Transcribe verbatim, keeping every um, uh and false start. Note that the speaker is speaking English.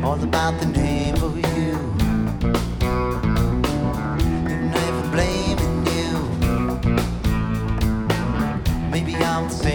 all about the name of you. Never blaming you. Maybe I'm the same.